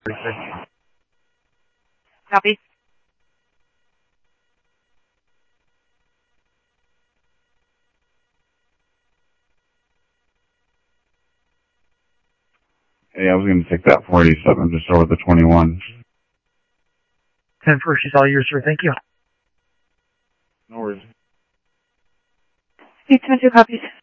Copy. Hey, I was going to take that 487 just over the 21. 10-4, she's all yours, sir. Thank you. No worries. 872 copies.